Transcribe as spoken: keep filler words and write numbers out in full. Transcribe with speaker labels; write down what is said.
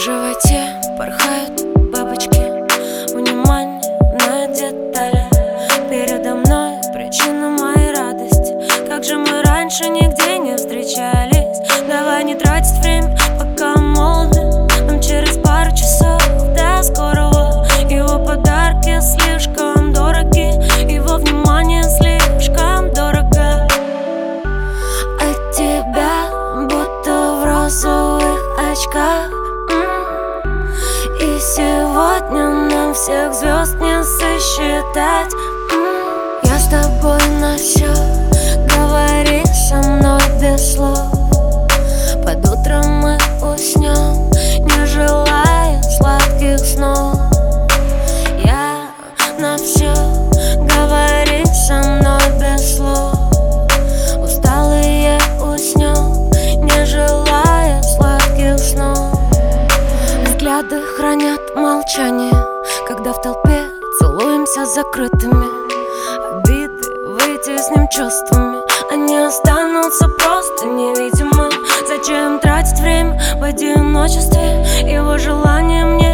Speaker 1: животе порхают бабочки, внимание на детали. Передо мной причина моей радости. Как же мы раньше нигде не встречались. Давай не тратить время, пока молоды. Нам через пару часов до скорого. Его подарки слишком дороги, его внимание слишком дорого. От тебя будто в розовых очках. И сегодня нам всех звезд не сосчитать. Я с тобой на все, говори со мной без слов. Под утром мы уснем, не желая сладких снов. Я на все, говори со мной без слов. Усталые уснем, не желая сладких снов. Взгляды хранят молчание, когда в толпе целуемся закрытыми. Обиды вытесним чувствами, они останутся просто невидимы. Зачем тратить время в одиночестве? Его желание мне